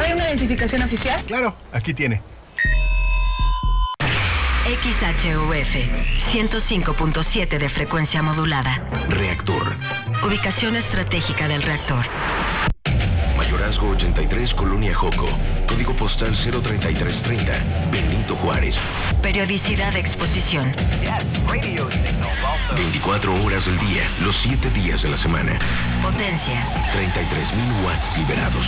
¿Trae una identificación oficial? Claro, aquí tiene. XHUF 105.7 de frecuencia modulada. Reactor. Ubicación estratégica del reactor. Mayorazgo 83, Colonia Joco. Código postal 03330. Benito Juárez. Periodicidad de exposición. 24 horas del día, los 7 días de la semana. Potencia. 33,000 watts liberados.